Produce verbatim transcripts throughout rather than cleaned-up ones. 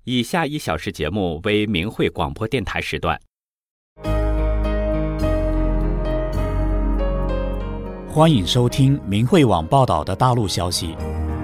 以下一小时节目为明慧广播电台时段。 欢迎收听明慧网报道的大陆消息。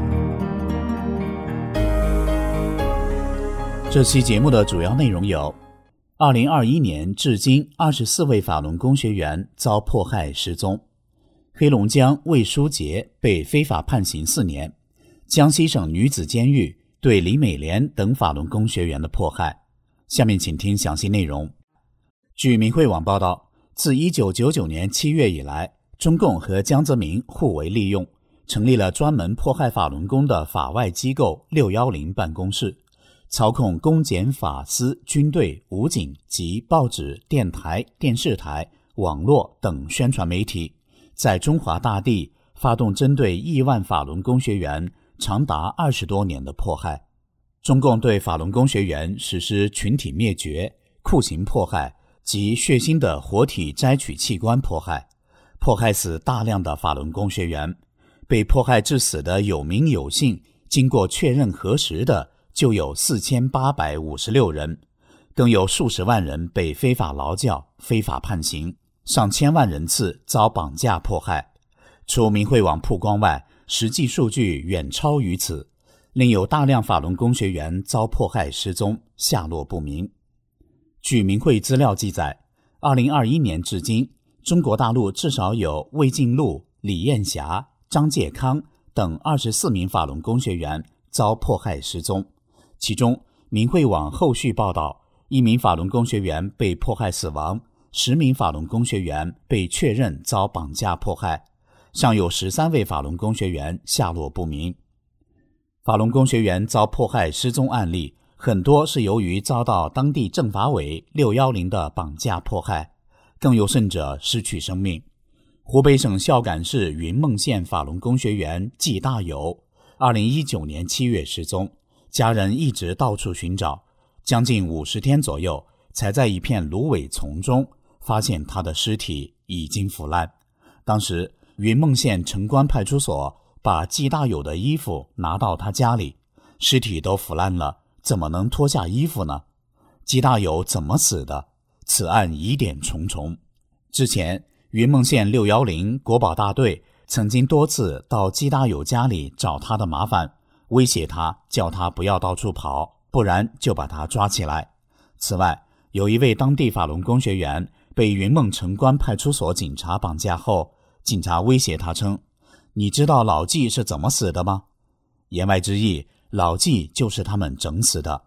这期节目的主要内容有：二零二一年至今二十四位法轮功学员遭迫害失踪；黑龙江魏书杰被非法判刑四年；江西省女子监狱对李美莲等法轮功学员的迫害。下面请听详细内容。据明慧网报道，自一九九九年七月以来，中共和江泽民互为利用，成立了专门迫害法轮功的法外机构六一零办公室，操控公检法司、军队、武警及报纸、电台、电视台、网络等宣传媒体，在中华大地发动针对亿万法轮功学员长达二十多年的迫害。中共对法轮功学员实施群体灭绝、酷刑迫害及血腥的活体摘取器官迫害，迫害死大量的法轮功学员。被迫害致死的有名有姓，经过确认核实的就有四千八百五十六人，更有数十万人被非法劳教、非法判刑，上千万人次遭绑架迫害。除明慧网曝光外，实际数据远超于此，另有大量法轮功学员遭迫害失踪，下落不明。据明慧资料记载，二零二一年至今，中国大陆至少有魏晋禄、李艳霞、张介康等二十四名法轮功学员遭迫害失踪。其中，明慧网后续报道，一名法轮功学员被迫害死亡，十名法轮功学员被确认遭绑架迫害，尚有十三位法轮功学员下落不明。法轮功学员遭迫害失踪案例，很多是由于遭到当地政法委六一零的绑架迫害，更有甚者失去生命。湖北省孝感市云梦县法轮功学员季大友，二零一九年七月失踪，家人一直到处寻找，将近五十天左右，才在一片芦苇丛中发现他的尸体已经腐烂。当时云梦县城关派出所把季大友的衣服拿到他家里，尸体都腐烂了，怎么能脱下衣服呢？季大友怎么死的？此案疑点重重。之前云梦县六一零国保大队曾经多次到季大友家里找他的麻烦，威胁他，叫他不要到处跑，不然就把他抓起来。此外，有一位当地法轮功学员被云梦城关派出所警察绑架后，警察威胁他称：你知道老纪是怎么死的吗？言外之意，老纪就是他们整死的。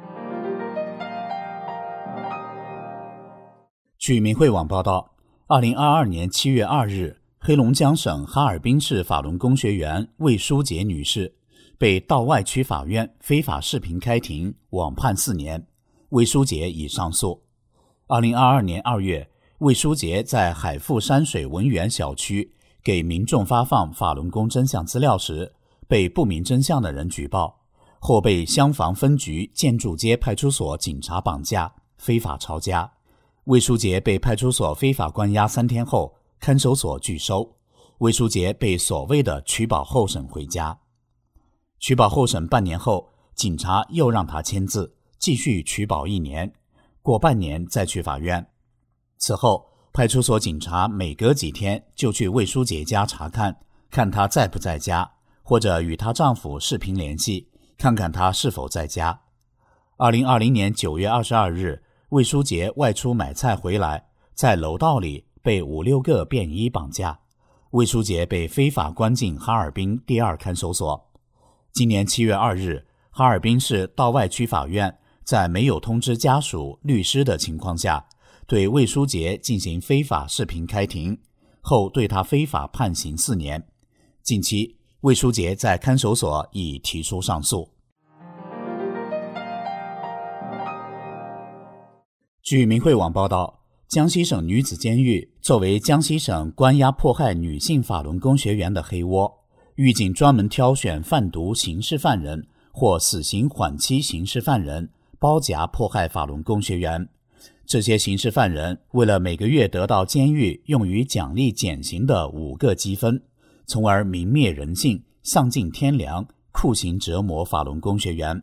据明慧网报道，二零二二年七月二日，黑龙江省哈尔滨市法轮功学员魏书杰女士被道外区法院非法视频开庭，网判四年，魏书杰已上诉。二零二二年二月，魏书杰在海富山水文园小区给民众发放法轮功真相资料时，被不明真相的人举报，后被襄房分局建筑街派出所警察绑架，非法抄家。魏书杰被派出所非法关押三天后，看守所拒收，魏书杰被所谓的取保候审回家。取保候审半年后，警察又让他签字，继续取保一年，过半年再去法院。此后，派出所警察每隔几天就去魏书杰家查看，看他在不在家，或者与她丈夫视频联系，看看他是否在家。二零二零年九月二十二日，魏书杰外出买菜回来，在楼道里被五六个便衣绑架，魏书杰被非法关进哈尔滨第二看守所。今年七月二日，哈尔滨市道外区法院在没有通知家属、律师的情况下，对魏书杰进行非法视频开庭，后对他非法判刑四年。近期，魏书杰在看守所已提出上诉。据明慧网报道，江西省女子监狱作为江西省关押迫害女性法轮功学员的黑窝，狱警专门挑选贩毒刑事犯人或死刑缓期刑事犯人，包夹迫害法轮功学员。这些刑事犯人为了每个月得到监狱用于奖励减刑的五个积分，从而泯灭人性，丧尽天良，酷刑折磨法轮功学员。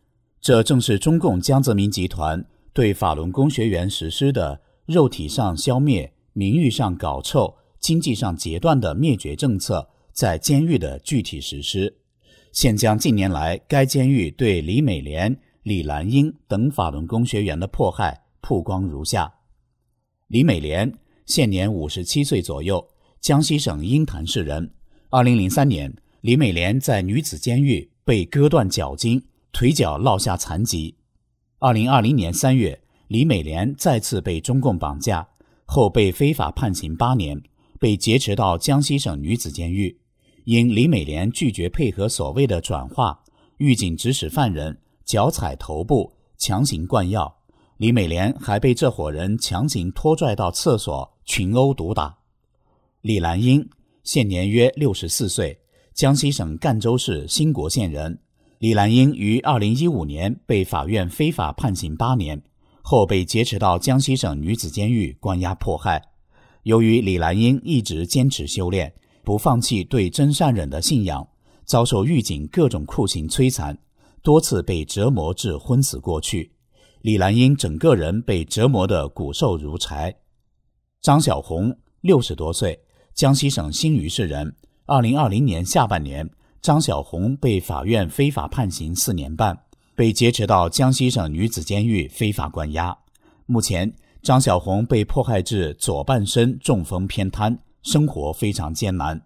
这正是中共江泽民集团对法轮功学员实施的肉体上消灭、名誉上搞臭、经济上截断的灭绝政策在监狱的具体实施，现将近年来该监狱对李美莲、李兰英等法轮功学员的迫害曝光如下。李美莲现年五十七岁左右，江西省鹰潭市人。二零零三年，李美莲在女子监狱被割断脚筋，腿脚落下残疾。二零二零年三月，李美莲再次被中共绑架，后被非法判刑八年，被劫持到江西省女子监狱。因李美莲拒绝配合所谓的转化，狱警指使犯人脚踩头部，强行灌药。李美莲还被这伙人强行拖拽到厕所，群殴毒打。李兰英现年约六十四岁，江西省赣州市兴国县人。李兰英于二零一五年被法院非法判刑八年，后被劫持到江西省女子监狱关押迫害。由于李兰英一直坚持修炼，不放弃对真善忍的信仰，遭受狱警各种酷刑摧残，多次被折磨至昏死过去。李兰英整个人被折磨得骨瘦如柴。张小红六十多岁，江西省新余市人。二零二零年下半年，张小红被法院非法判刑四年半，被劫持到江西省女子监狱非法关押。目前，张小红被迫害至左半身中风偏瘫，生活非常艰难。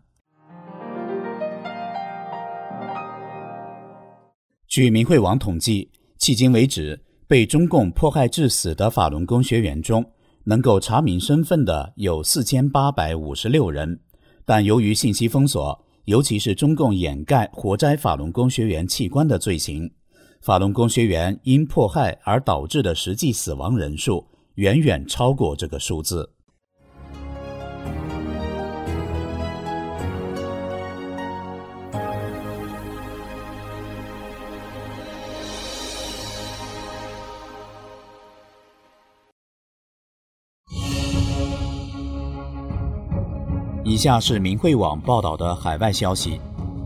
据明慧网统计，迄今为止，被中共迫害致死的法轮功学员中，能够查明身份的有四千八百五十六人，但由于信息封锁，尤其是中共掩盖活摘法轮功学员器官的罪行，法轮功学员因迫害而导致的实际死亡人数远远超过这个数字。以下是明慧网报道的海外消息。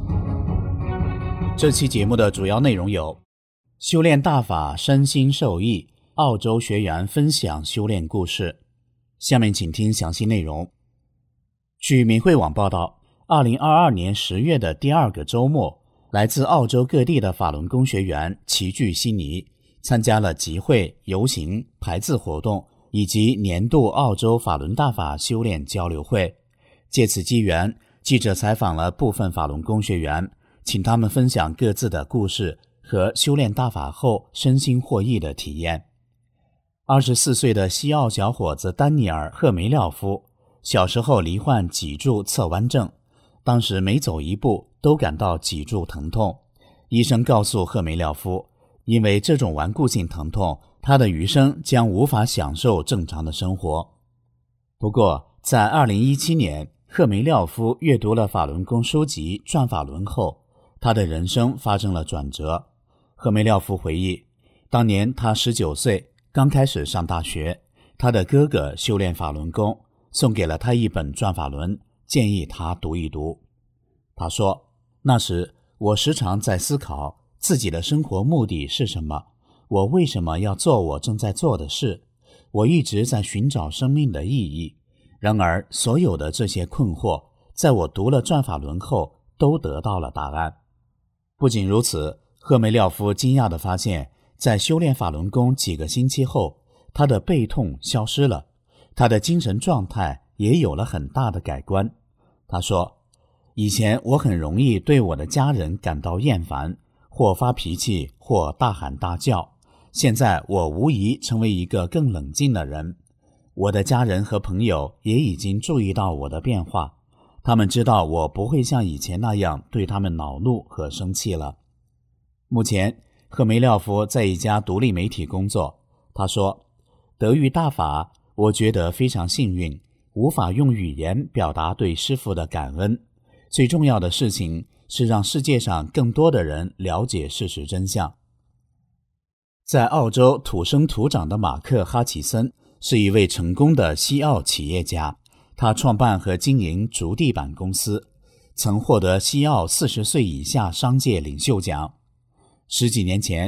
这期节目的主要内容有：修炼大法身心受益，澳洲学员分享修炼故事。下面请听详细内容。据明慧网报道，二零二二年十月的第二个周末，来自澳洲各地的法轮功学员齐聚悉尼，参加了集会、游行、排字活动以及年度澳洲法轮大法修炼交流会。借此机缘，记者采访了部分法轮功学员，请他们分享各自的故事和修炼大法后身心获益的体验。二十四岁的西澳小伙子丹尼尔·赫梅廖夫，小时候罹患脊柱侧弯症，当时每走一步都感到脊柱疼痛。医生告诉赫梅廖夫，因为这种顽固性疼痛，他的余生将无法享受正常的生活。不过，在二零一七年，赫梅廖夫阅读了法轮功书籍《转法轮》后，他的人生发生了转折。赫梅廖夫回忆，当年他十九岁，刚开始上大学，他的哥哥修炼法轮功，送给了他一本《转法轮》，建议他读一读。他说，那时我时常在思考自己的生活目的是什么，我为什么要做我正在做的事，我一直在寻找生命的意义。然而，所有的这些困惑，在我读了《转法轮》后，都得到了答案。不仅如此，赫梅廖夫惊讶地发现，在修炼法轮功几个星期后，他的背痛消失了，他的精神状态也有了很大的改观。他说，以前我很容易对我的家人感到厌烦，或发脾气，或大喊大叫，现在我无疑成为一个更冷静的人。我的家人和朋友也已经注意到我的变化，他们知道我不会像以前那样对他们恼怒和生气了。目前，赫梅廖夫在一家独立媒体工作。他说，得遇大法，我觉得非常幸运，无法用语言表达对师父的感恩。最重要的事情是让世界上更多的人了解事实真相。在澳洲土生土长的马克·哈奇森是一位成功的西澳企业家，他创办和经营竹地板公司，曾获得西澳四十岁以下商界领袖奖。十几年前，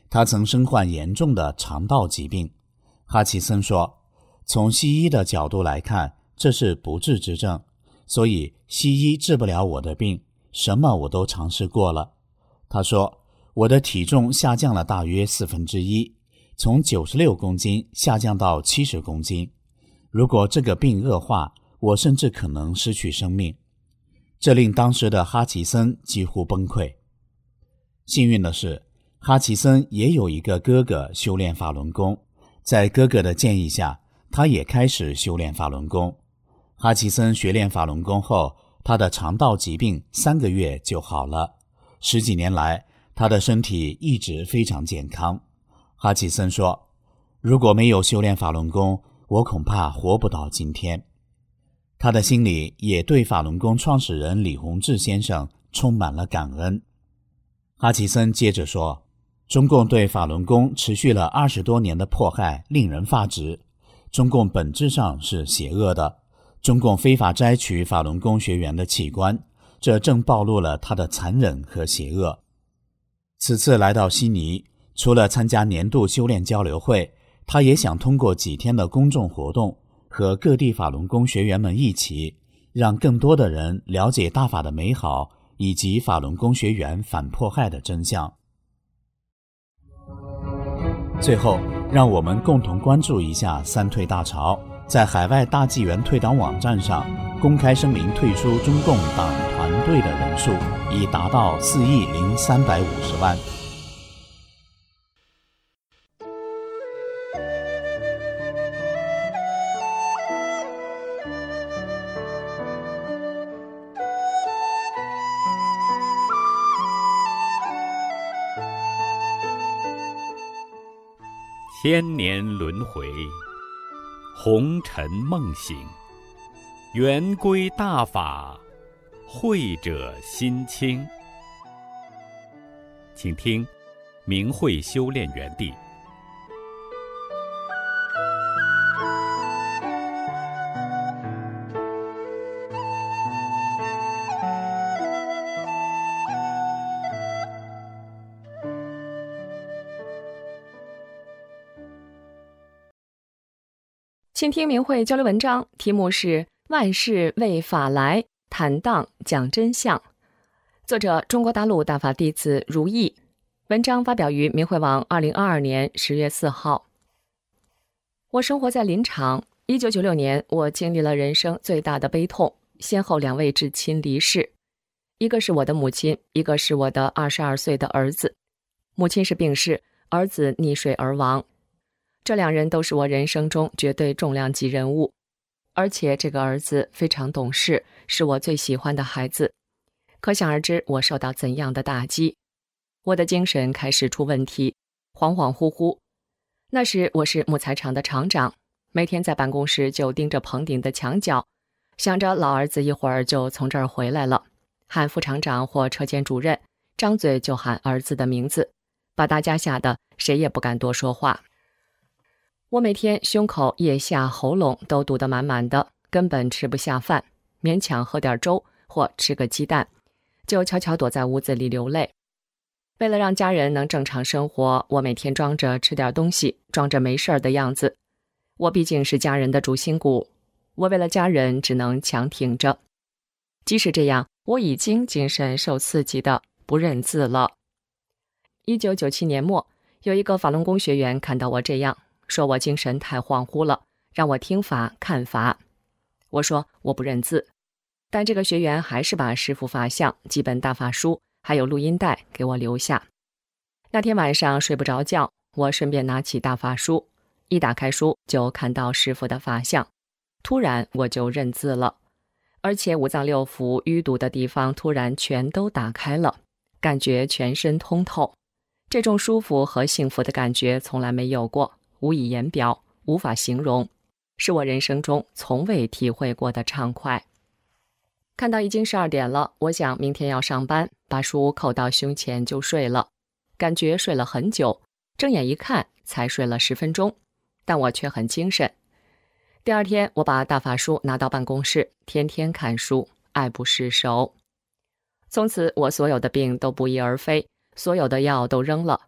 他曾身患严重的肠道疾病。哈奇森说，从西医的角度来看，这是不治之症，所以西医治不了我的病，什么我都尝试过了。他说，我的体重下降了大约四分之一，从九十六公斤下降到七十公斤。如果这个病恶化，我甚至可能失去生命。这令当时的哈奇森几乎崩溃。幸运的是，哈奇森也有一个哥哥修炼法轮功，在哥哥的建议下，他也开始修炼法轮功。哈奇森学练法轮功后，他的肠道疾病三个月就好了。十几年来，他的身体一直非常健康。哈奇森说，如果没有修炼法轮功，我恐怕活不到今天。他的心里也对法轮功创始人李洪志先生充满了感恩。哈奇森接着说，中共对法轮功持续了二十多年的迫害令人发指，中共本质上是邪恶的，中共非法摘取法轮功学员的器官，这正暴露了他的残忍和邪恶。此次来到悉尼，除了参加年度修炼交流会，他也想通过几天的公众活动和各地法轮功学员们一起，让更多的人了解大法的美好，以及法轮功学员反迫害的真相。最后，让我们共同关注一下三退大潮在海外大纪元退党网站上公开声明退出中共党团队的人数已达到四亿零三百五十万。 千年轮回，红尘梦醒，圆归大法，慧者心清。请听明慧修炼园地。 倾听明慧交流文章，题目是万事为法来，坦荡讲真相。作者中国大陆大法弟子如意。文章发表于明慧网二零二二年十月四号。我生活在林场。一九九六年，我经历了人生最大的悲痛，先后两位至亲离世，一个是我的母亲，一个是我的二十二岁的儿子。母亲是病逝，儿子溺水而亡。这两人都是我人生中绝对重量级人物，而且这个儿子非常懂事，是我最喜欢的孩子。可想而知，我受到怎样的打击。我的精神开始出问题，恍恍惚惚。那时我是木材厂的厂长，每天在办公室就盯着棚顶的墙角，想着老儿子一会儿就从这儿回来了，喊副厂长或车间主任，张嘴就喊儿子的名字，把大家吓得谁也不敢多说话。我每天胸口、腋下、喉咙都堵得满满的，根本吃不下饭，勉强喝点粥或吃个鸡蛋，就悄悄躲在屋子里流泪。为了让家人能正常生活，我每天装着吃点东西，装着没事儿的样子。我毕竟是家人的主心骨，我为了家人只能强挺着。即使这样，我已经精神受刺激的不认字了。一九九七年末，有一个法轮功学员看到我这样，说我精神太恍惚了，让我听法看法。我说我不认字，但这个学员还是把师父法相、几本大法书还有录音带给我留下。那天晚上睡不着觉，我顺便拿起大法书，一打开书就看到师父的法相，突然我就认字了，而且五脏六腑淤堵的地方突然全都打开了，感觉全身通透。这种舒服和幸福的感觉从来没有过，无以言表，无法形容，是我人生中从未体会过的畅快。看到已经十二点了，我想明天要上班，把书扣到胸前就睡了。感觉睡了很久，睁眼一看才睡了十分钟，但我却很精神。第二天我把大法书拿到办公室，天天看书，爱不释手。从此我所有的病都不翼而飞，所有的药都扔了。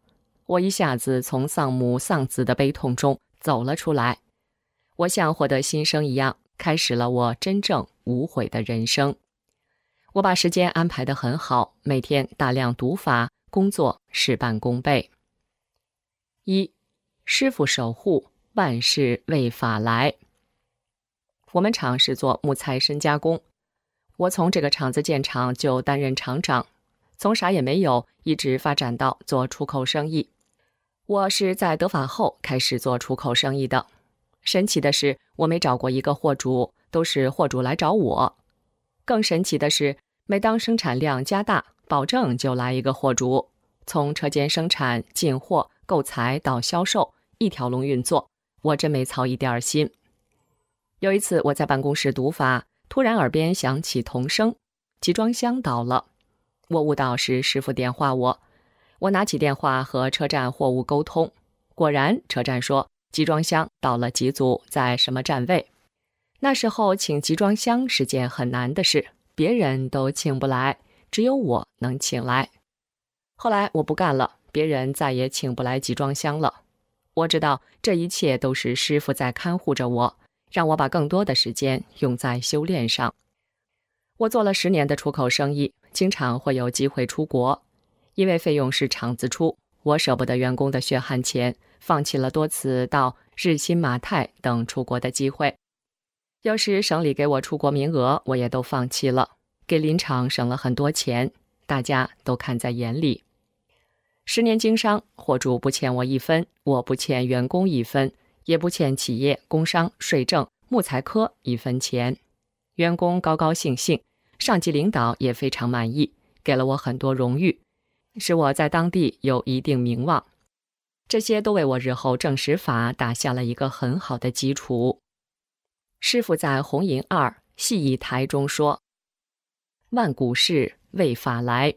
我一下子从丧母丧子的悲痛中走了出来，我像获得新生一样，开始了我真正无悔的人生。我把时间安排得很好，每天大量读法，工作事半功倍。一，师傅守护，万事为法来。我们厂是做木材深加工，我从这个厂子建厂就担任厂长，从啥也没有一直发展到做出口生意。我是在得法后开始做出口生意的。神奇的是，我没找过一个货主，都是货主来找我。更神奇的是，每当生产量加大，保证就来一个货主，从车间生产、进货、购材到销售，一条龙运作，我真没操一点心。有一次我在办公室读法，突然耳边响起童声，集装箱倒了。我悟到是师傅电话我，我拿起电话和车站货物沟通，果然车站说集装箱到了几组，在什么站位。那时候请集装箱是件很难的事，别人都请不来，只有我能请来。后来我不干了，别人再也请不来集装箱了。我知道这一切都是师傅在看护着我，让我把更多的时间用在修炼上。我做了十年的出口生意，经常会有机会出国，因为费用是厂子出，我舍不得员工的血汗钱，放弃了多次到日新马泰等出国的机会。有时省里给我出国名额，我也都放弃了，给林厂省了很多钱，大家都看在眼里。十年经商，货主不欠我一分，我不欠员工一分，也不欠企业、工商、税政、木材科一分钱。员工高高兴兴，上级领导也非常满意，给了我很多荣誉，使我在当地有一定名望。这些都为我日后正实法打下了一个很好的基础。师父在《红银二细义台》中说：“万古事为法来。”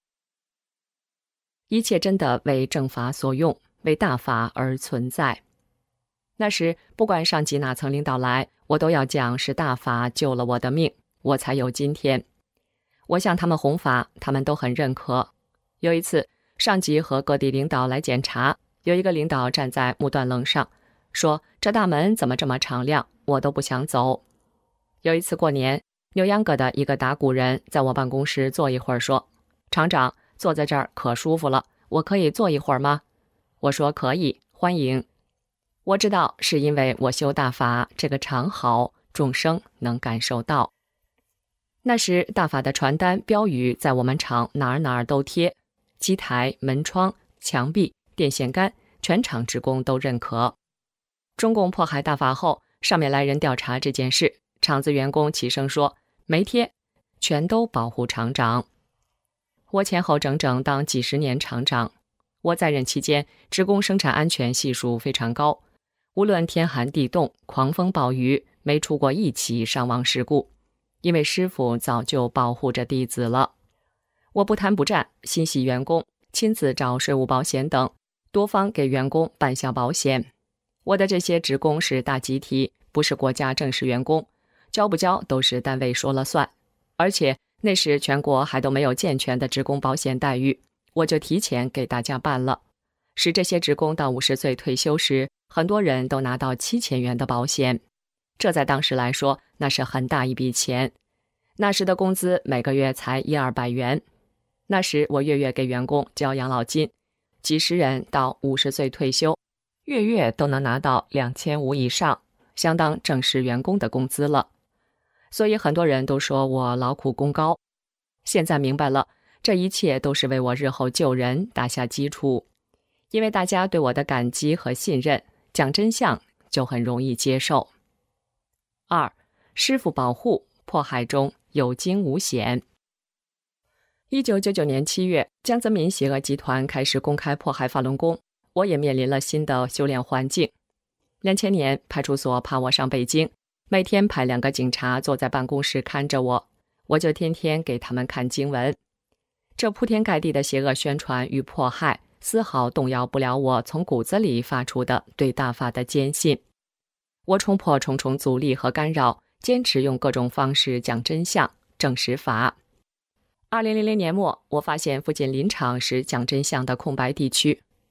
一切真的为正法所用，为大法而存在。那时不管上级哪层领导来，我都要讲是大法救了我的命，我才有今天。我向他们弘法，他们都很认可。有一次上级和各地领导来检查，有一个领导站在木段棱上说，这大门怎么这么敞亮，我都不想走。有一次过年，牛秧歌的一个打鼓人在我办公室坐一会儿，说，厂长坐在这儿可舒服了，我可以坐一会儿吗？我说可以，欢迎。我知道是因为我修大法，这个场好，众生能感受到。那时大法的传单标语在我们厂哪儿哪儿都贴，机台、门窗、墙壁、电线杆，全厂职工都认可。中共迫害大法后，上面来人调查这件事，厂子员工齐声说没贴，全都保护厂长。我前后整整当几十年厂长，我在任期间，职工生产安全系数非常高，无论天寒地冻、狂风暴雨，没出过一起伤亡事故，因为师傅早就保护着弟子了。我不贪不占，心系员工，亲自找税务保险等，多方给员工办下保险。我的这些职工是大集体，不是国家正式员工，交不交都是单位说了算。而且那时全国还都没有健全的职工保险待遇，我就提前给大家办了，使这些职工到五十岁退休时，很多人都拿到七千元的保险。这在当时来说，那是很大一笔钱。那时的工资每个月才一二百元。那时我月月给员工交养老金，几十人到五十岁退休，月月都能拿到两千五以上，相当正式员工的工资了。所以很多人都说我劳苦功高。现在明白了，这一切都是为我日后救人打下基础。因为大家对我的感激和信任，讲真相就很容易接受。二，师父保护，迫害中有惊无险。一九九九年七月，江泽民邪恶集团开始公开迫害法轮功，我也面临了新的修炼环境。两千年，派出所派我上北京，每天派两个警察坐在办公室看着我，我就天天给他们看经文。这铺天盖地的邪恶宣传与迫害，丝毫动摇不了我从骨子里发出的对大法的坚信。我冲破重重阻力和干扰，坚持用各种方式讲真相、证实法。二零零零年末，我发现附近林场是讲真相的空白地区，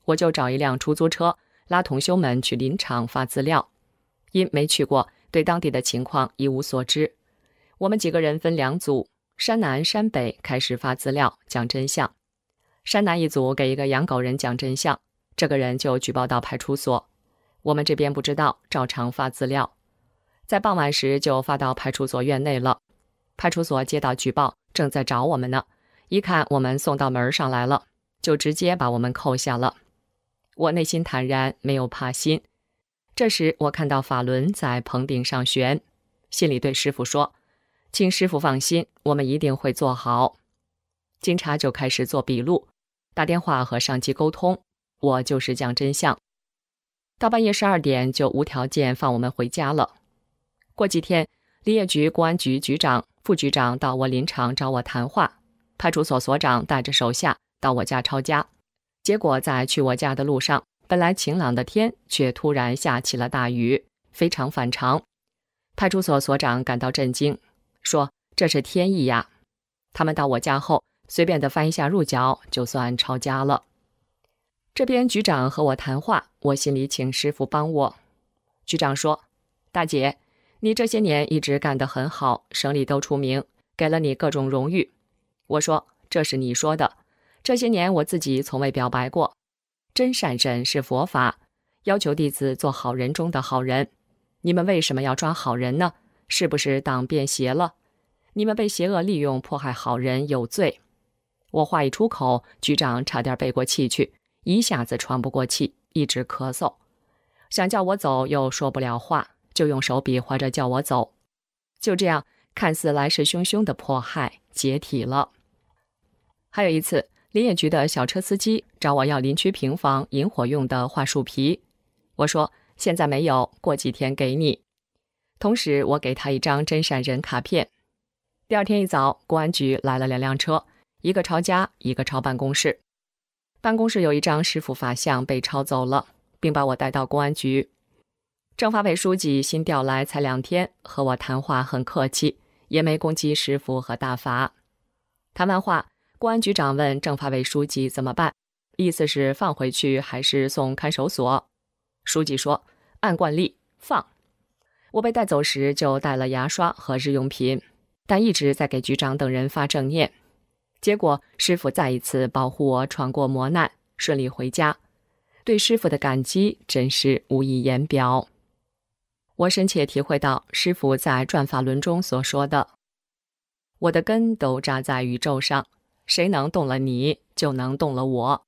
我就找一辆出租车，拉同修们去林场发资料。因没去过，对当地的情况一无所知。我们几个人分两组，山南山北开始发资料，讲真相。山南一组给一个养狗人讲真相，这个人就举报到派出所。我们这边不知道，照常发资料。在傍晚时就发到派出所院内了。派出所接到举报，正在找我们呢，一看我们送到门上来了，就直接把我们扣下了。我内心坦然，没有怕心。这时我看到法轮在棚顶上悬，心里对师傅说，请师傅放心，我们一定会做好。警察就开始做笔录，打电话和上级沟通，我就是讲真相。到半夜十二点就无条件放我们回家了。过几天，林业局公安局局长、副局长到我林场找我谈话，派出所所长带着手下到我家抄家。结果在去我家的路上，本来晴朗的天却突然下起了大雨，非常反常。派出所所长感到震惊，说这是天意呀。他们到我家后，随便的翻一下入脚，就算抄家了。这边局长和我谈话，我心里请师傅帮我。局长说，大姐，你这些年一直干得很好，省里都出名，给了你各种荣誉。我说，这是你说的，这些年我自己从未表白过。真善忍是佛法，要求弟子做好人中的好人。你们为什么要抓好人呢？是不是党变邪了？你们被邪恶利用迫害好人有罪。我话一出口，局长差点背过气去，一下子喘不过气，一直咳嗽，想叫我走又说不了话，就用手比划着叫我走。就这样，看似来势汹汹的迫害解体了。还有一次，林业局的小车司机找我要林区平房引火用的桦树皮，我说现在没有，过几天给你。同时我给他一张真善人卡片。第二天一早，公安局来了两辆车，一个抄家，一个抄办公室。办公室有一张师傅法像被抄走了，并把我带到公安局。政法委书记新调来才两天，和我谈话很客气，也没攻击师傅和大法。谈完话，公安局长问政法委书记怎么办，意思是放回去还是送看守所。书记说，按惯例放。我被带走时就带了牙刷和日用品，但一直在给局长等人发正念。结果师傅再一次保护我闯过磨难，顺利回家。对师傅的感激真是无以言表。我深切体会到师傅在转法轮中所说的，我的根都扎在宇宙上，谁能动了你，就能动了我。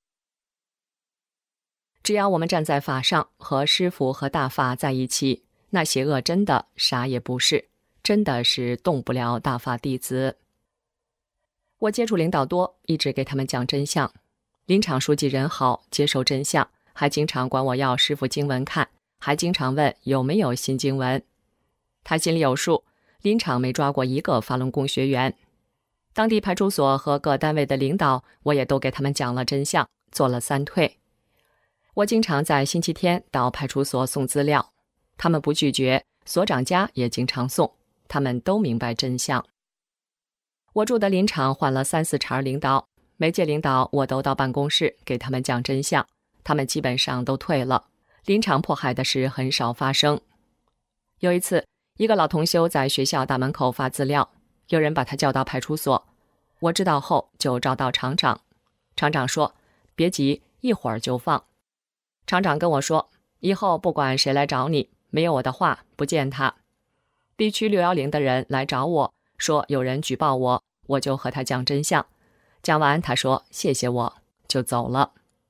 只要我们站在法上，和师父和大法在一起，那邪恶真的啥也不是，真的是动不了大法弟子。我接触领导多，一直给他们讲真相。林场书记人好，接受真相，还经常管我要师父经文看，还经常问有没有新经文。他心里有数，林场没抓过一个法轮功学员。当地派出所和各单位的领导，我也都给他们讲了真相，做了三退。我经常在星期天到派出所送资料，他们不拒绝，所长家也经常送，他们都明白真相。我住的林场换了三四茬领导，每届领导我都到办公室给他们讲真相，他们基本上都退了，林场迫害的事很少发生。有一次，一个老同修在学校大门口发资料，有人把他叫到派出所，我知道后就找到厂长，厂长说别急，一会儿就放。厂长跟我说，以后不管谁来找你，没有我的话不见他。地区六一零的人来找我说有人举报我，我就和他讲真相，讲完他说谢谢我，就走了。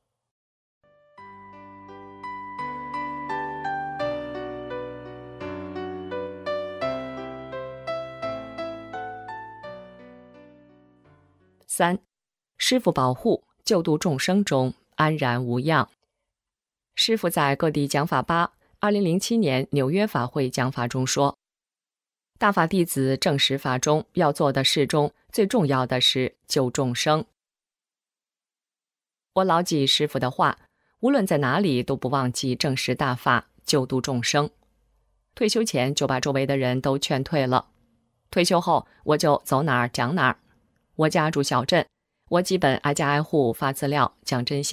三，师父保护，救度众生中安然无恙。师父在各地讲法吧二零零七年纽约法会讲法中说，大法弟子正实法中要做的事中最重要的是救众生。我牢记师父的话，无论在哪里都不忘记正实大法，救度众生。退休前就把周围的人都劝退了，退休后我就走哪儿讲哪儿。我家住小镇，我基本挨家挨户发资料讲真相，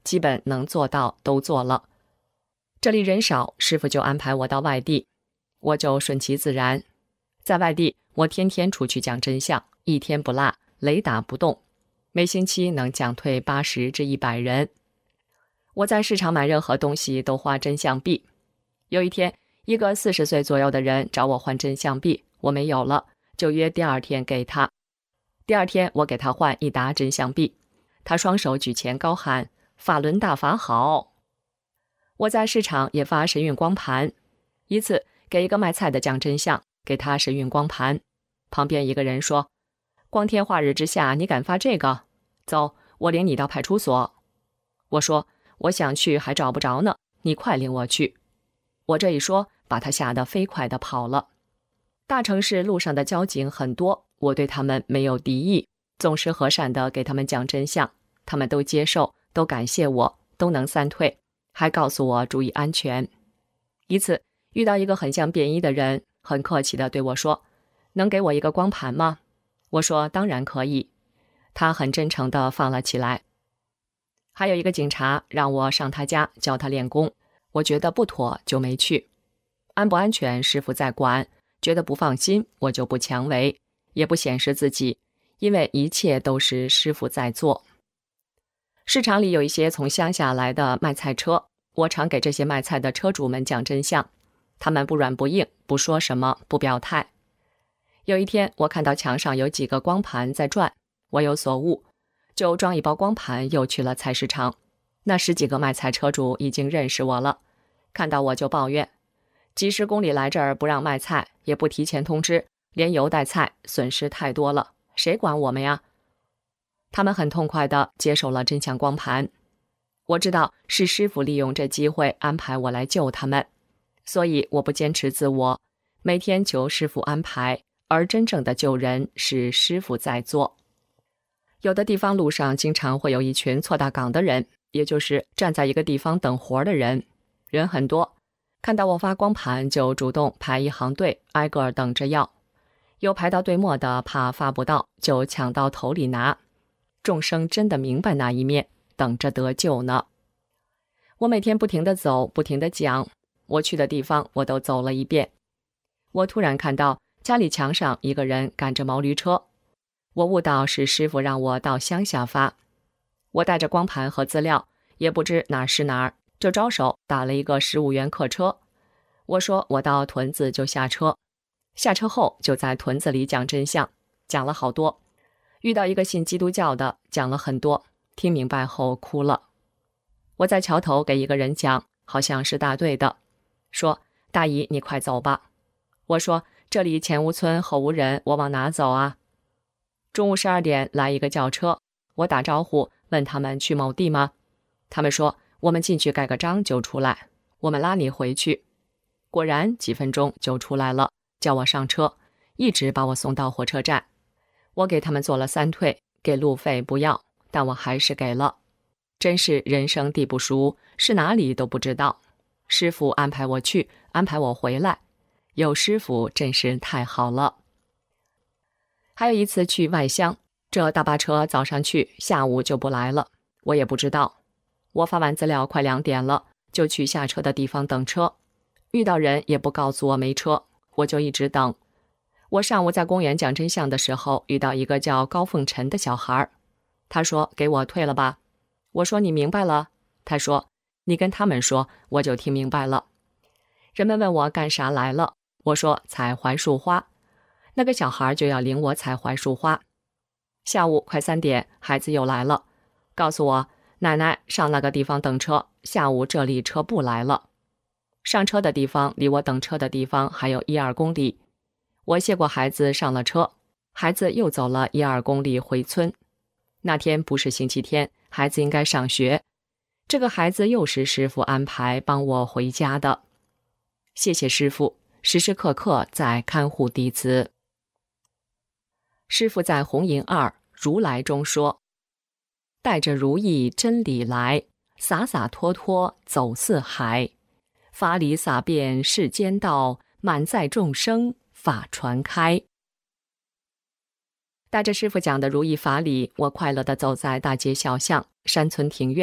基本能做到都做了。这里人少，师傅就安排我到外地，我就顺其自然。在外地，我天天出去讲真相，一天不落，雷打不动，每星期能讲退八十至一百人。我在市场买任何东西都花真相币。有一天，一个四十岁左右的人找我换真相币，我没有了，就约第二天给他。第二天我给他换一沓真相币，他双手举前高喊法轮大法好。我在市场也发神韵光盘，一次给一个卖菜的讲真相，给他神韵光盘，旁边一个人说，光天化日之下你敢发这个？走，我领你到派出所。我说，我想去还找不着呢，你快领我去。我这一说，把他吓得飞快地跑了。大城市路上的交警很多，我对他们没有敌意，总是和善地给他们讲真相，他们都接受，都感谢我，都能散退，还告诉我注意安全。一次遇到一个很像便衣的人，很客气地对我说，能给我一个光盘吗？我说当然可以。他很真诚地放了起来。还有一个警察让我上他家教他练功，我觉得不妥就没去。安不安全师傅在管，觉得不放心我就不强为，也不显示自己，因为一切都是师傅在做。市场里有一些从乡下来的卖菜车，我常给这些卖菜的车主们讲真相，他们不软不硬，不说什么，不表态。有一天我看到墙上有几个光盘在转，我有所悟，就装一包光盘又去了菜市场。那十几个卖菜车主已经认识我了，看到我就抱怨，几十公里来这儿不让卖菜，也不提前通知，连油带菜，损失太多了，谁管我们呀？他们很痛快地接受了真相光盘。我知道是师傅利用这机会安排我来救他们，所以我不坚持自我，每天求师傅安排，而真正的救人是师傅在做。有的地方路上经常会有一群错大岗的人，也就是站在一个地方等活的人，人很多，看到我发光盘就主动排一行队，挨个等着要。有排到队末的怕发不到，就抢到头里拿。众生真的明白那一面，等着得救呢。我每天不停地走，不停地讲，我去的地方我都走了一遍。我突然看到家里墙上一个人赶着毛驴车，我悟到是师傅让我到乡下发。我带着光盘和资料，也不知哪是哪儿，就招手打了一个十五元客车。我说我到屯子就下车，下车后就在屯子里讲真相，讲了好多。遇到一个信基督教的，讲了很多，听明白后哭了。我在桥头给一个人讲，好像是大队的，说大姨你快走吧。我说这里前无村后无人，我往哪走啊？中午十二点来一个轿车，我打招呼问他们去某地吗？他们说我们进去盖个章就出来，我们拉你回去。果然几分钟就出来了，叫我上车，一直把我送到火车站。我给他们做了三退，给路费不要，但我还是给了。真是人生地不熟，是哪里都不知道。师傅安排我去，安排我回来，有师傅真是太好了。还有一次去外乡，这大巴车早上去，下午就不来了，我也不知道。我发完资料快两点了，就去下车的地方等车，遇到人也不告诉我没车，我就一直等。我上午在公园讲真相的时候，遇到一个叫高凤臣的小孩，他说给我退了吧。我说你明白了？他说你跟他们说，我就听明白了。人们问我干啥来了，我说采槐树花。那个小孩就要领我采槐树花。下午快三点，孩子又来了，告诉我奶奶上那个地方等车，下午这里车不来了。上车的地方离我等车的地方还有一二公里。我谢过孩子上了车，孩子又走了一二公里回村。那天不是星期天，孩子应该上学。这个孩子又是师傅安排帮我回家的。谢谢师傅，时时刻刻在看护弟子。师傅在红银二如来中说，带着如意真理来，洒洒脱脱走四海，法理洒遍世间道，满载众生法传开。带着师傅讲的如意法理，我快乐地走在大街小巷、山村庭院，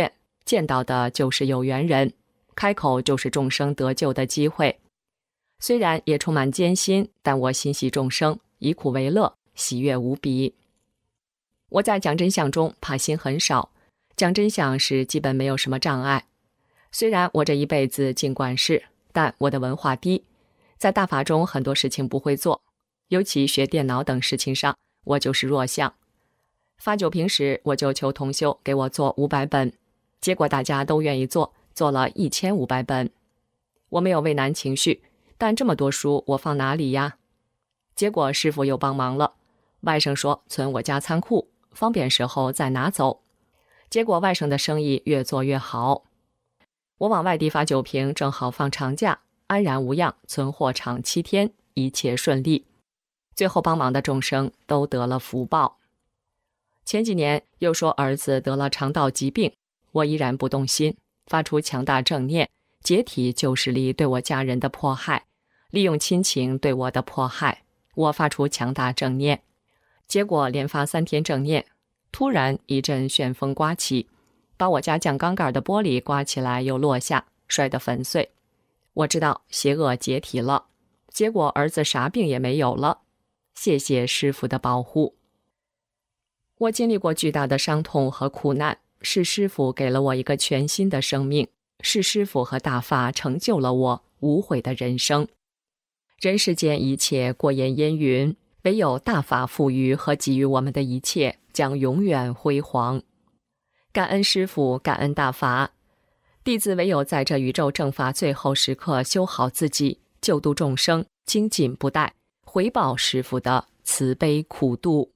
见到的就是有缘人，开口就是众生得救的机会。虽然也充满艰辛，但我心系众生，以苦为乐，喜悦无比。我在讲真相中怕心很少，讲真相时基本没有什么障碍。虽然我这一辈子尽管事，但我的文化低，在大法中很多事情不会做，尤其学电脑等事情上，我就是弱项。发酒瓶时，我就求同修给我做五百本，结果大家都愿意做，做了一千五百本。我没有畏难情绪，但这么多书我放哪里呀？结果师父又帮忙了，外甥说存我家仓库，方便时候再拿走。结果外甥的生意越做越好。我往外地发酒瓶，正好放长假，安然无恙，存货场七天，一切顺利。最后帮忙的众生都得了福报。前几年又说儿子得了肠道疾病，我依然不动心，发出强大正念，解体旧势力对我家人的迫害，利用亲情对我的迫害，我发出强大正念。结果连发三天正念，突然一阵旋风刮起，把我家酱缸盖的玻璃刮起来又落下，摔得粉碎。我知道邪恶解体了，结果儿子啥病也没有了。谢谢师父的保护。我经历过巨大的伤痛和苦难，是师父给了我一个全新的生命，是师父和大法成就了我无悔的人生。人世间一切过眼烟云，唯有大法赋予和给予我们的一切将永远辉煌。感恩师父，感恩大法，弟子唯有在这宇宙正法最后时刻修好自己，救度众生，精进不怠，回报师父的慈悲苦度。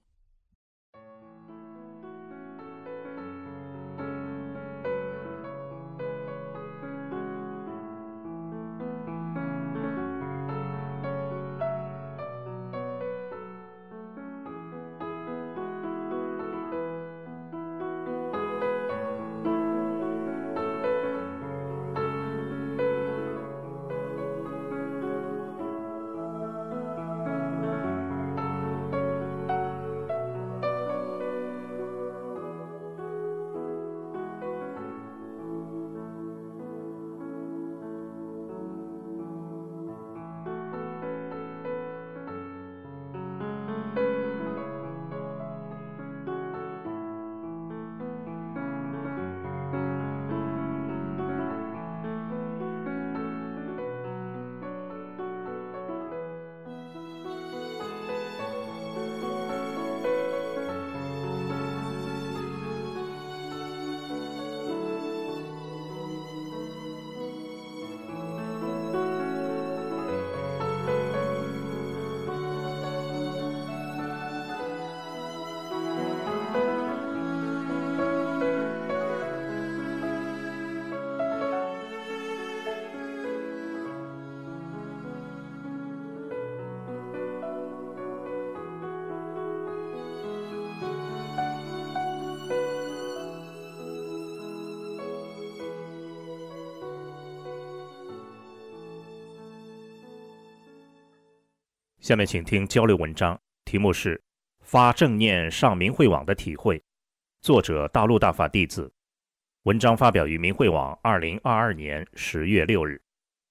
下面请听交流文章，题目是发正念上明慧网的体会，作者大陆大法弟子，文章发表于明慧网二零二二年十月六日。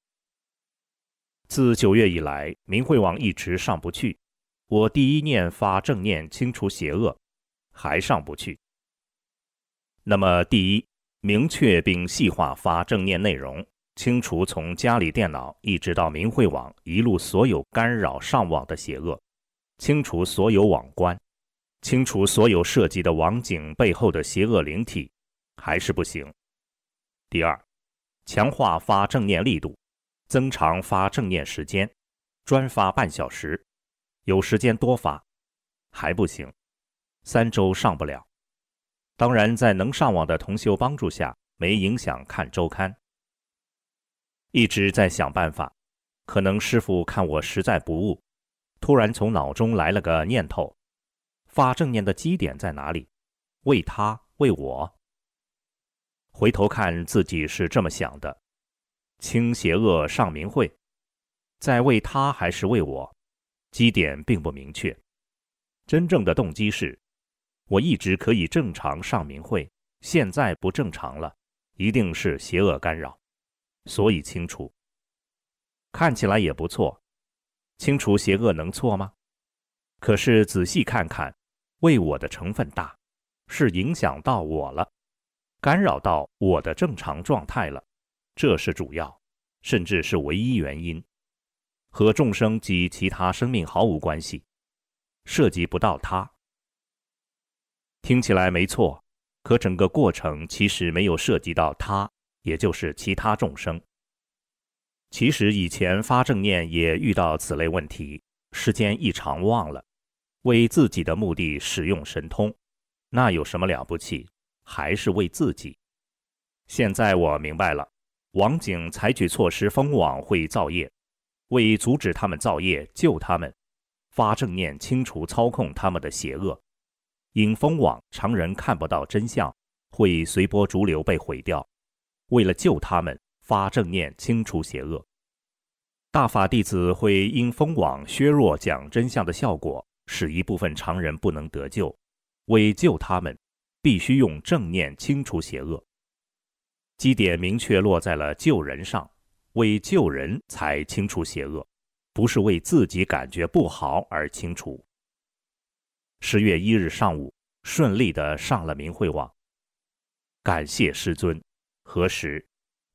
自九月以来，明慧网一直上不去，我第一念发正念清除邪恶，还上不去。那么第一，明确并细化发正念内容，清除从家里电脑一直到明慧网一路所有干扰上网的邪恶，清除所有网关，清除所有涉及的网警背后的邪恶灵体，还是不行。第二，强化发正念力度，增长发正念时间，专发半小时，有时间多发，还不行，三周上不了。当然在能上网的同修帮助下，没影响看周刊。一直在想办法，可能师父看我实在不悟，突然从脑中来了个念头，发正念的基点在哪里？为他，为我。回头看自己是这么想的，清邪恶上明慧，在为他还是为我，基点并不明确。真正的动机是，我一直可以正常上明慧，现在不正常了， 一定是邪恶干扰，所以清除。看起来也不错，清除邪恶能错吗？可是仔细看看，为我的成分大，是影响到我了，干扰到我的正常状态了，这是主要，甚至是唯一原因，和众生及其他生命毫无关系，涉及不到它。听起来没错，可整个过程其实没有涉及到它，也就是其他众生。其实以前发正念也遇到此类问题，时间一长忘了，为自己的目的使用神通，那有什么了不起？还是为自己。现在我明白了，网警采取措施封网会造业，为阻止他们造业，救他们，发正念清除操控他们的邪恶。因封网，常人看不到真相，会随波逐流被毁掉。为了救他们，发正念清除邪恶。大法弟子会因封网削弱讲真相的效果，使一部分常人不能得救。为救他们，必须用正念清除邪恶。基点明确落在了救人上，为救人才清除邪恶，不是为自己感觉不好而清除。十月一日上午，顺利地上了明慧网。感谢师尊。何时？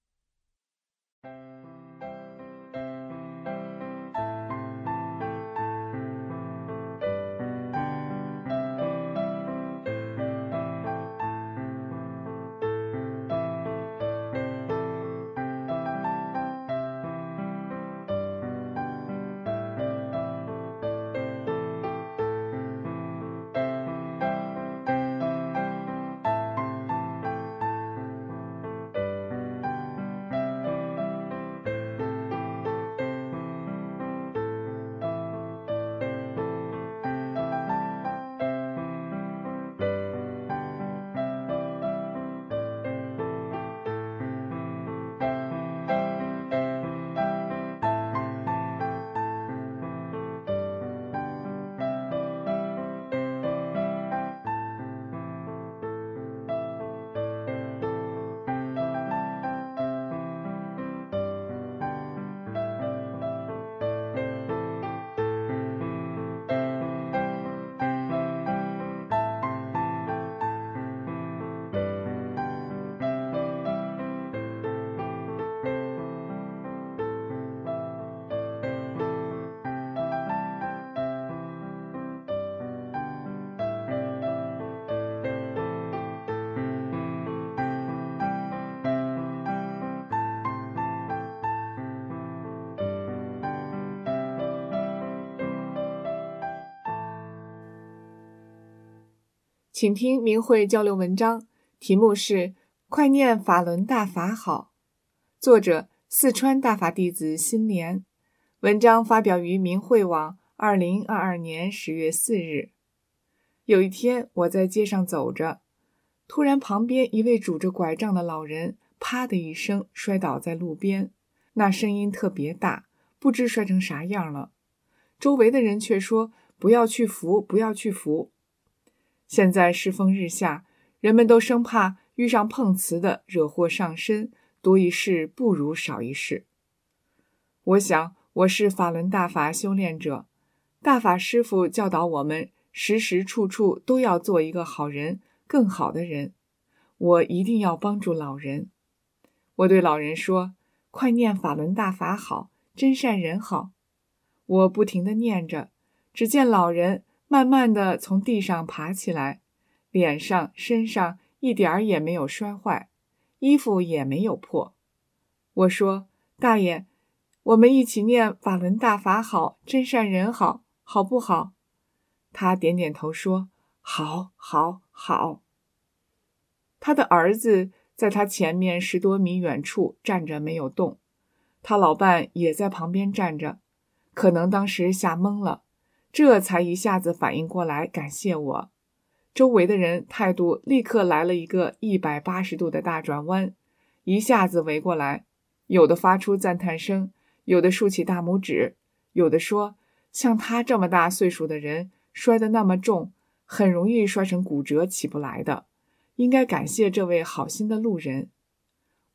请听明慧交流文章，题目是快念法轮大法好，作者四川大法弟子心莲，文章发表于明慧网二零二二年十月四日。有一天我在街上走着，突然旁边一位拄着拐杖的老人啪的一声摔倒在路边，那声音特别大，不知摔成啥样了。周围的人却说不要去扶，不要去扶。现在世风日下，人们都生怕遇上碰瓷的惹祸上身，多一事不如少一事。我想我是法轮大法修炼者，大法师父教导我们时时处处都要做一个好人，更好的人。我一定要帮助老人。我对老人说，快念法轮大法好，真善人好。我不停地念着，只见老人慢慢地从地上爬起来，脸上身上一点儿也没有摔坏，衣服也没有破。我说，大爷，我们一起念法轮大法好，真善人好，好不好？他点点头说，好，好，好。他的儿子在他前面十多米远处站着没有动，他老伴也在旁边站着，可能当时吓懵了，这才一下子反应过来感谢我。周围的人态度立刻来了一个一百八十度的大转弯，一下子围过来，有的发出赞叹声，有的竖起大拇指，有的说，像他这么大岁数的人摔得那么重，很容易摔成骨折起不来的，应该感谢这位好心的路人。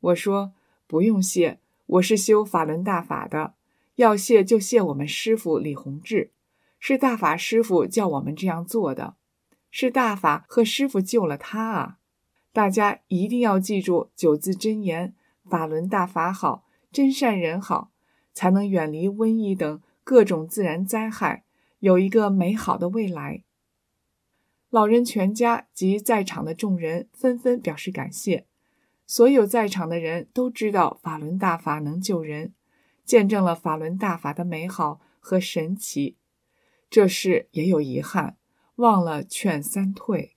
我说，不用谢，我是修法轮大法的，要谢就谢我们师父李洪志，是大法师父叫我们这样做的，是大法和师父救了他啊！大家一定要记住九字真言，法轮大法好，真善人好，才能远离瘟疫等各种自然灾害，有一个美好的未来。老人全家及在场的众人纷纷表示感谢。所有在场的人都知道法轮大法能救人，见证了法轮大法的美好和神奇。这事也有遗憾，忘了劝三退。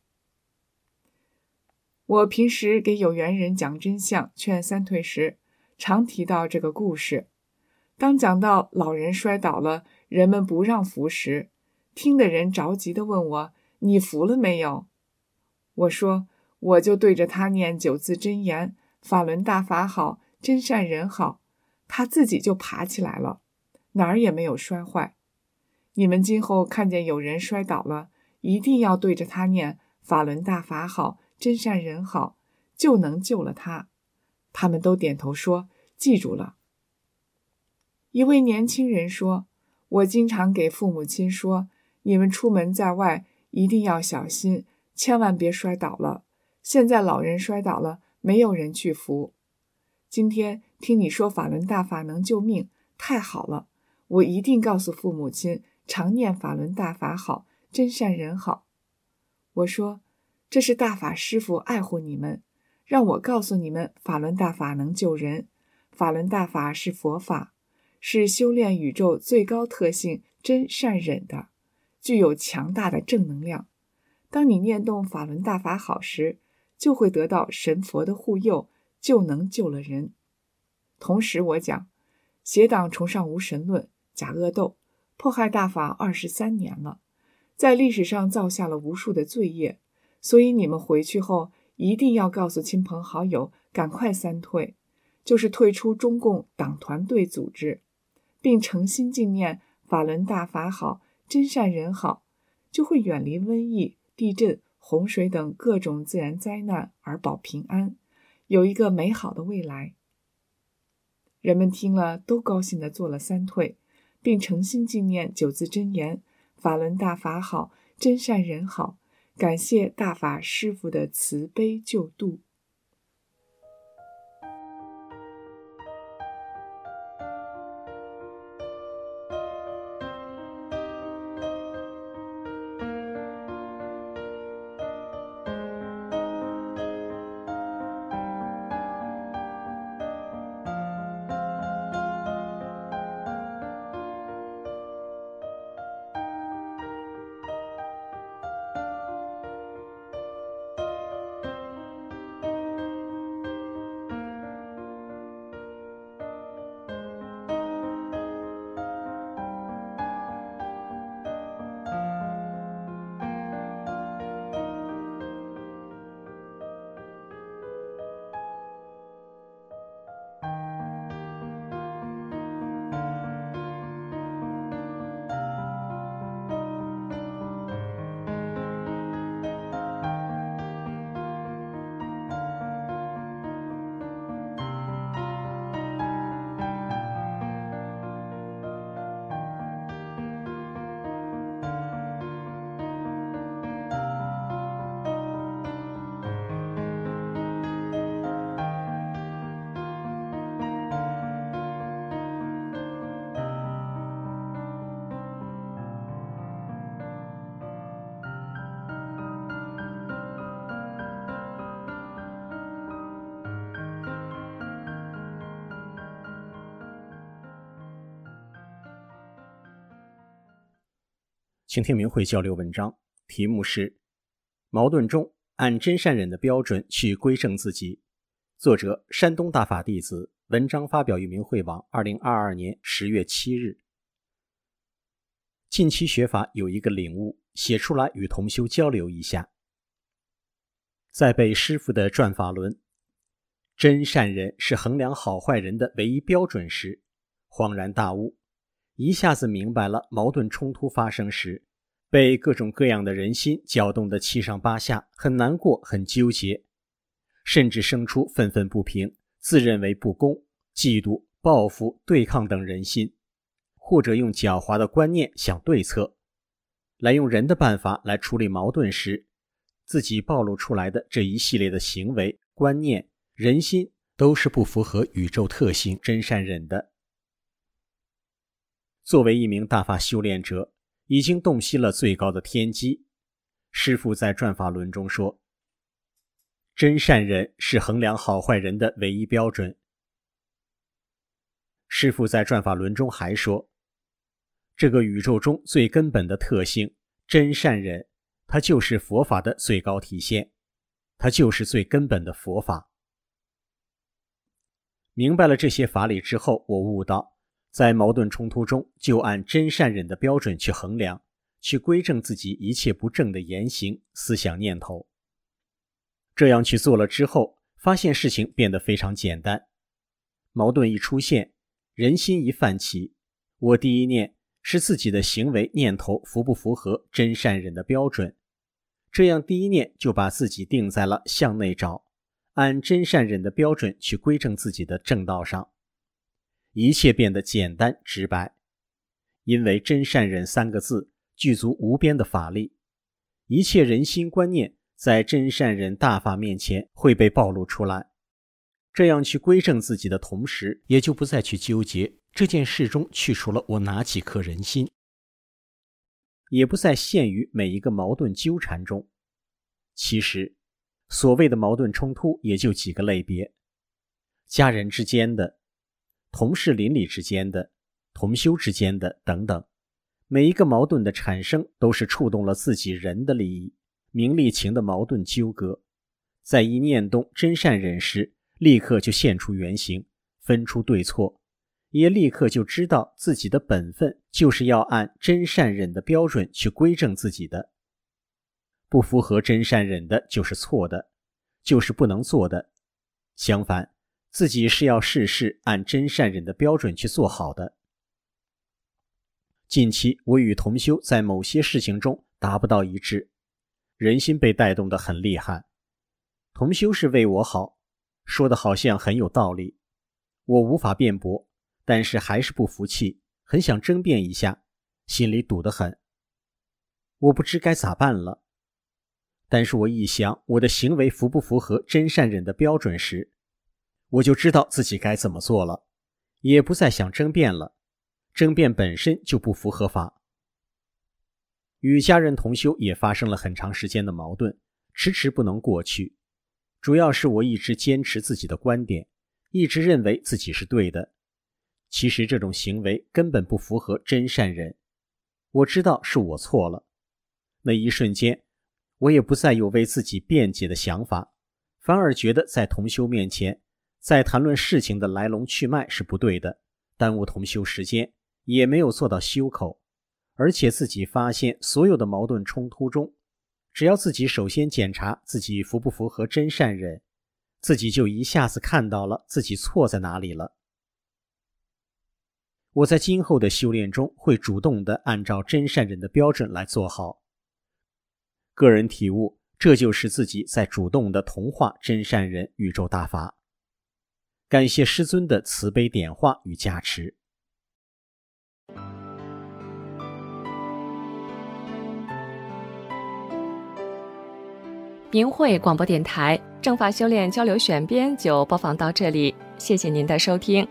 我平时给有缘人讲真相、劝三退时，常提到这个故事。当讲到老人摔倒了，人们不让扶时，听的人着急地问我：“你扶了没有？”我说：“我就对着他念九字真言，法轮大法好，真善人好，他自己就爬起来了，哪儿也没有摔坏。你们今后看见有人摔倒了，一定要对着他念法轮大法好，真善人好，就能救了他。”他们都点头说：“记住了。”一位年轻人说：“我经常给父母亲说，你们出门在外一定要小心，千万别摔倒了。现在老人摔倒了，没有人去扶。今天听你说法轮大法能救命，太好了，我一定告诉父母亲，常念法轮大法好，真善人好。”我说：“这是大法师父爱护你们，让我告诉你们，法轮大法能救人，法轮大法是佛法，是修炼宇宙最高特性真善忍的，具有强大的正能量。当你念动法轮大法好时，就会得到神佛的护佑，就能救了人。”同时我讲，邪党崇尚无神论，假恶斗，迫害大法二十三年了，在历史上造下了无数的罪业，所以你们回去后一定要告诉亲朋好友，赶快三退，就是退出中共党团队组织，并诚心敬念法轮大法好，真善人好，就会远离瘟疫、地震、洪水等各种自然灾难而保平安，有一个美好的未来。人们听了都高兴地做了三退，并诚心敬念九字真言，法轮大法好，真善人好，感谢大法师父的慈悲救度。 请听明慧交流文章，题目是矛盾中按真善忍的标准去归正自己，作者山东大法弟子，文章发表于明慧网二零二二年十月七日。近期学法有一个领悟，写出来与同修交流一下。在背师父的转法轮，真善忍是衡量好坏人的唯一标准时，恍然大悟，一下子明白了矛盾冲突发生时，被各种各样的人心搅动得七上八下，很难过，很纠结，甚至生出愤愤不平， 自认为不公、嫉妒、报复、对抗等人心，或者用狡猾的观念想对策，来用人的办法来处理矛盾时，自己暴露出来的这一系列的行为、观念、人心都是不符合宇宙特性真善忍的。作为一名大法修炼者，已经洞悉了最高的天机。师父在转法轮中说，真善忍是衡量好坏人的唯一标准。师父在转法轮中还说，这个宇宙中最根本的特性真善忍，它就是佛法的最高体现，它就是最根本的佛法。明白了这些法理之后，我悟到在矛盾冲突中就按真善忍的标准去衡量，去规正自己一切不正的言行、思想、念头。这样去做了之后，发现事情变得非常简单。矛盾一出现，人心一泛起，我第一念是自己的行为念头符不符合真善忍的标准，这样第一念就把自己定在了向内找，按真善忍的标准去规正自己的正道上。一切变得简单直白，因为真善忍三个字具足无边的法力，一切人心观念在真善忍大法面前会被暴露出来。这样去规正自己的同时，也就不再去纠结这件事中去除了我哪几颗人心，也不再陷于每一个矛盾纠缠中。其实所谓的矛盾冲突也就几个类别，家人之间的、同事邻里之间的、同修之间的等等，每一个矛盾的产生都是触动了自己人的利益、名利情的矛盾纠葛，在一念动真善忍时，立刻就现出原形，分出对错，也立刻就知道自己的本分就是要按真善忍的标准去规正自己的。不符合真善忍的就是错的，就是不能做的。相反，自己是要事事按真善忍的标准去做好的。近期我与同修在某些事情中达不到一致，人心被带动得很厉害。同修是为我好，说的好像很有道理，我无法辩驳，但是还是不服气，很想争辩一下，心里堵得很。我不知该咋办了。但是我一想我的行为符不符合真善忍的标准时，我就知道自己该怎么做了，也不再想争辩了，争辩本身就不符合法。与家人同修也发生了很长时间的矛盾，迟迟不能过去。主要是我一直坚持自己的观点，一直认为自己是对的。其实这种行为根本不符合真善忍。我知道是我错了。那一瞬间，我也不再有为自己辩解的想法，反而觉得在同修面前，在谈论事情的来龙去脉是不对的，耽误同修时间，也没有做到修口。而且自己发现所有的矛盾冲突中，只要自己首先检查自己符不符合真善忍，自己就一下子看到了自己错在哪里了。我在今后的修炼中会主动地按照真善忍的标准来做好。个人体悟，这就是自己在主动地同化真善忍宇宙大法。感谢师尊的慈悲点化与加持。 明慧广播电台正法修炼交流选编就播放到这里，谢谢您的收听。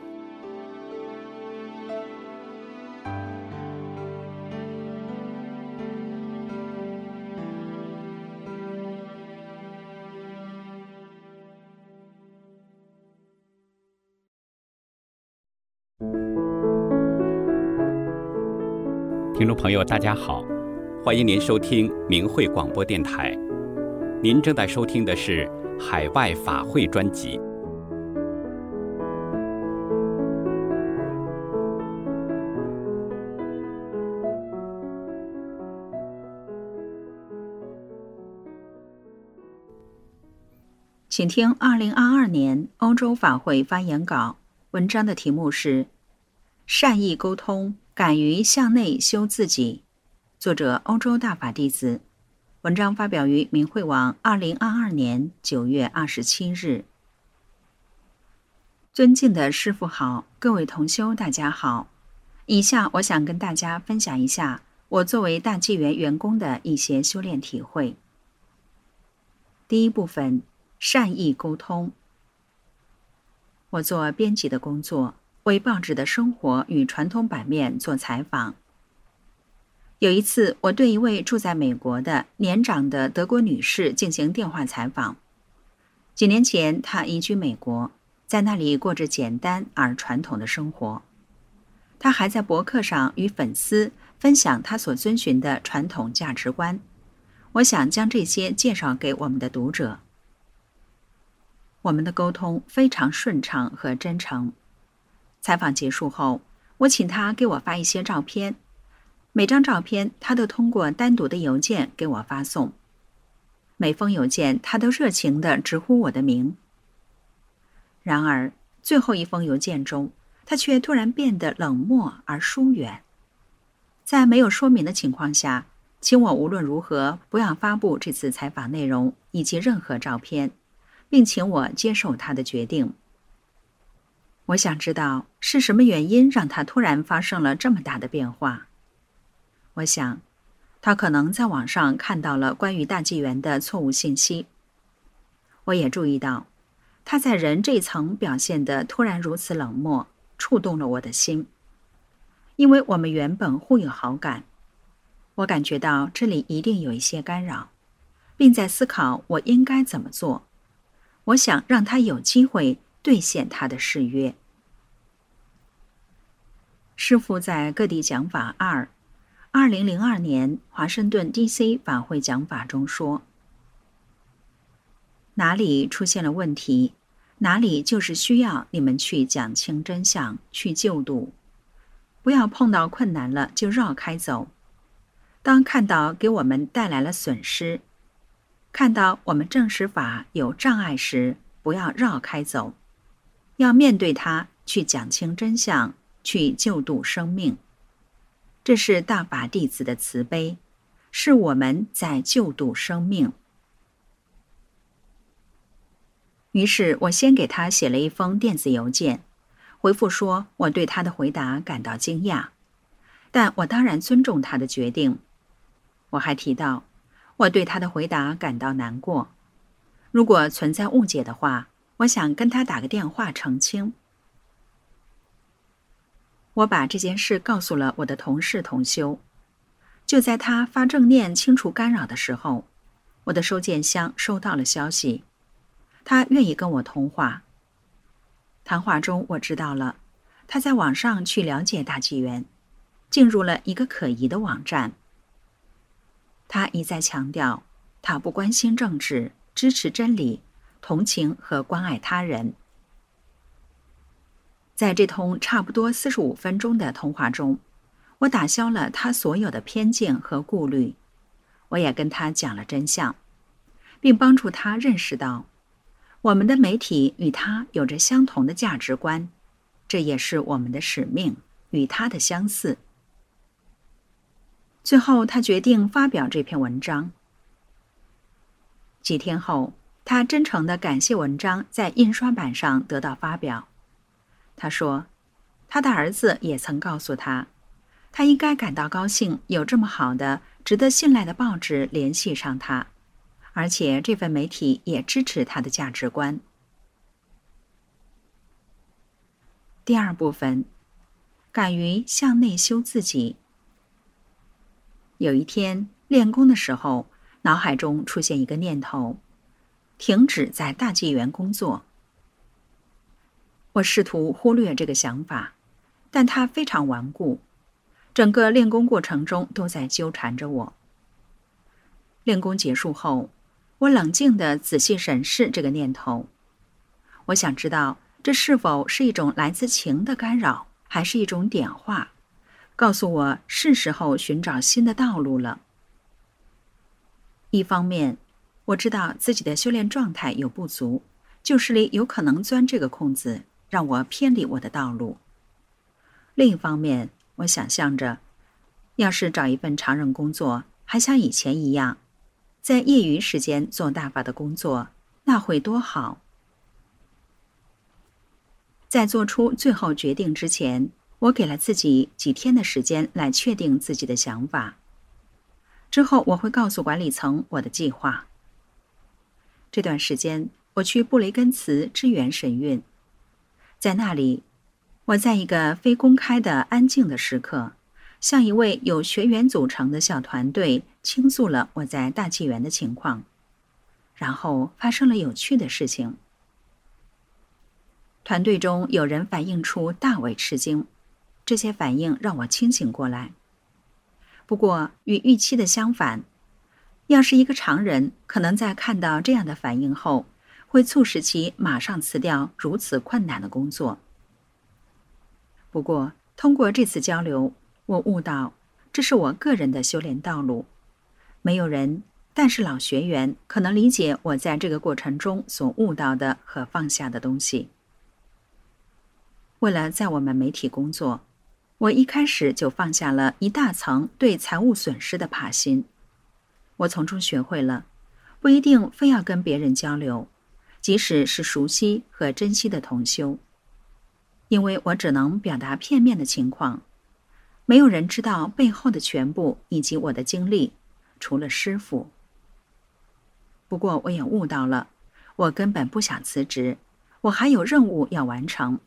听众朋友大家好，欢迎您收听明慧广播电台。您正在收听的是海外法会专辑。 请听二零二二年欧洲法会发言稿，文章的题目是善意沟通，敢于向内修自己，作者欧洲大法弟子。文章发表于明慧网二零二二年九月二十七日。 尊敬的师父好，各位同修大家好。以下我想跟大家分享一下我作为大纪元员工的一些修炼体会。第一部分，善意沟通。我做编辑的工作，为报纸的生活与传统版面做采访。有一次，我对一位住在美国的年长的德国女士进行电话采访。几年前，她移居美国，在那里过着简单而传统的生活。她还在博客上与粉丝分享她所遵循的传统价值观。我想将这些介绍给我们的读者。我们的沟通非常顺畅和真诚。采访结束后，我请她给我发一些照片，每张照片她都通过单独的邮件给我发送。每封邮件她都热情地直呼我的名。然而，最后一封邮件中，她却突然变得冷漠而疏远。在没有说明的情况下，请我无论如何不要发布这次采访内容以及任何照片，并请我接受她的决定。我想知道是什么原因让她突然发生了这么大的变化。我想，她可能在网上看到了关于大纪元的错误信息。我也注意到，她在人这一层表现得突然如此冷漠，触动了我的心。因为我们原本互有好感，我感觉到这里一定有一些干扰，并在思考我应该怎么做。我想让她有机会兑现她的誓约。师父在各地讲法二二零零二年华盛顿 D C 法会讲法中说，哪里出现了问题，哪里就是需要你们去讲清真相，去救度。不要碰到困难了就绕开走。当看到给我们带来了损失，看到我们证实法有障碍时，不要绕开走，要面对它，去讲清真相，去救度生命。这是大法弟子的慈悲，是我们在救度生命。于是我先给他写了一封电子邮件，回复说我对他的回答感到惊讶，但我当然尊重他的决定。我还提到，我对他的回答感到难过。如果存在误解的话，我想跟他打个电话澄清。我把这件事告诉了我的同事同修。就在他发正念清除干扰的时候，我的收件箱收到了消息，他愿意跟我通话。谈话中我知道了，他在网上去了解大纪元，进入了一个可疑的网站。他一再强调，他不关心政治，支持真理，同情和关爱他人。在这通差不多四十五分钟的通话中，我打消了他所有的偏见和顾虑，我也跟他讲了真相，并帮助他认识到，我们的媒体与他有着相同的价值观，这也是我们的使命，与他的相似。最后，他决定发表这篇文章。几天后，他真诚地感谢文章在印刷版上得到发表。他说，他的儿子也曾告诉他，他应该感到高兴，有这么好的、值得信赖的报纸联系上他，而且这份媒体也支持他的价值观。第二部分，敢于向内修自己。有一天，练功的时候，脑海中出现一个念头，停止在大纪元工作。我试图忽略这个想法，但它非常顽固，整个练功过程中都在纠缠着我。练功结束后，我冷静地仔细审视这个念头。我想知道，这是否是一种来自情的干扰，还是一种点化，告诉我是时候寻找新的道路了。一方面，我知道自己的修炼状态有不足，旧势力有可能钻这个空子，让我偏离我的道路。另一方面，我想象着，要是找一份常任工作，还像以前一样，在业余时间做大法的工作，那会多好。 在做出最后决定之前，我给了自己几天的时间来确定自己的想法。之后我会告诉管理层我的计划。这段时间，我去布雷根茨支援神韵。在那里，我在一个非公开的安静的时刻，向一位由学员组成的小团队倾诉了我在大纪元的情况。然后发生了有趣的事情。团队中有人反映出大为吃惊，这些反应让我清醒过来。不过与预期的相反，要是一个常人，可能在看到这样的反应后，会促使其马上辞掉如此困难的工作。不过通过这次交流，我悟到这是我个人的修炼道路。没有人，但是老学员可能理解我在这个过程中所悟到的和放下的东西。为了在我们媒体工作，我一开始就放下了一大层对财务损失的怕心。我从中学会了，不一定非要跟别人交流，即使是熟悉和珍惜的同修，因为我只能表达片面的情况，没有人知道背后的全部以及我的经历，除了师父。不过我也悟到了，我根本不想辞职，我还有任务要完成。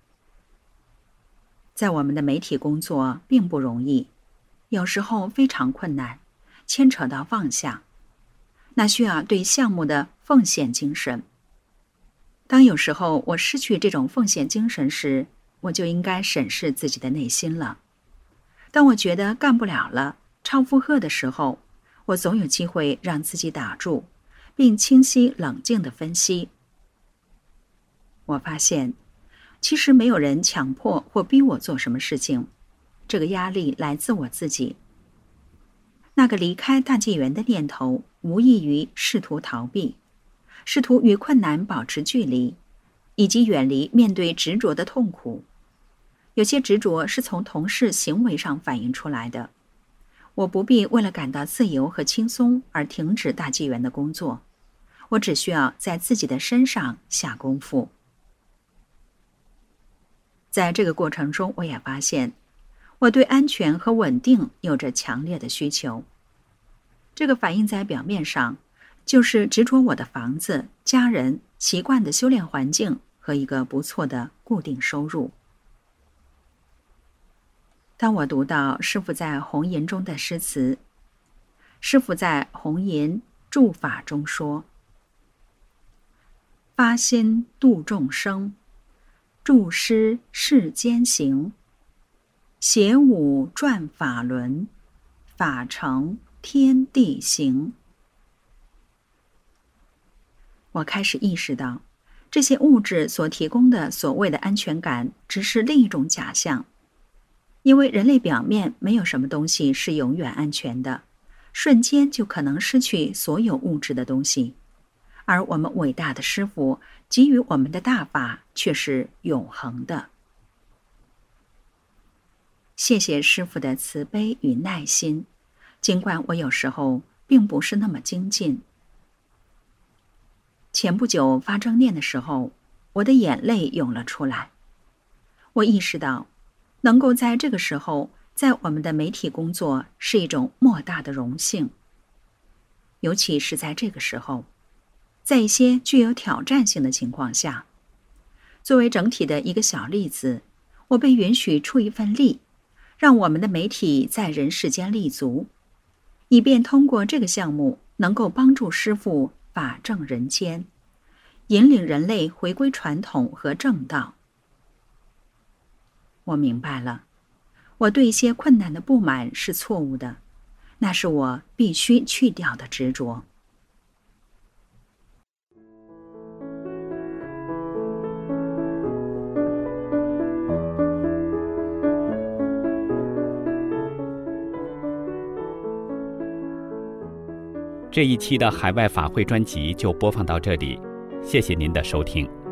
在我们的媒体工作并不容易，有时候非常困难，牵扯到放下，那需要对项目的奉献精神。当有时候我失去这种奉献精神时，我就应该审视自己的内心了。当我觉得干不了了，超负荷的时候，我总有机会让自己打住，并清晰冷静地分析。我发现其实没有人强迫或逼我做什么事情，这个压力来自我自己。那个离开大纪元的念头无异于试图逃避，试图与困难保持距离，以及远离面对执着的痛苦。有些执着是从同事行为上反映出来的。我不必为了感到自由和轻松而停止大纪元的工作，我只需要在自己的身上下功夫。在这个过程中，我也发现我对安全和稳定有着强烈的需求。这个反映在表面上，就是执着我的房子、家人、习惯的修炼环境和一个不错的固定收入。当我读到师父在红吟中的诗词，师父在红吟注法中说：发心度众生，著诗世间行，写武转法轮，法成天地行。我开始意识到，这些物质所提供的所谓的安全感只是另一种假象，因为人类表面没有什么东西是永远安全的，瞬间就可能失去所有物质的东西，而我们伟大的师父给予我们的大法却是永恒的。谢谢师父的慈悲与耐心，尽管我有时候并不是那么精进。前不久发正念的时候，我的眼泪涌了出来。我意识到，能够在这个时候在我们的媒体工作是一种莫大的荣幸。尤其是在这个时候，在一些具有挑战性的情况下，作为整体的一个小例子，我被允许出一份力，让我们的媒体在人世间立足，以便通过这个项目能够帮助师父法正人间，引领人类回归传统和正道。我明白了，我对一些困难的不满是错误的，那是我必须去掉的执着。 这一期的海外法会专辑就播放到这里，谢谢您的收听。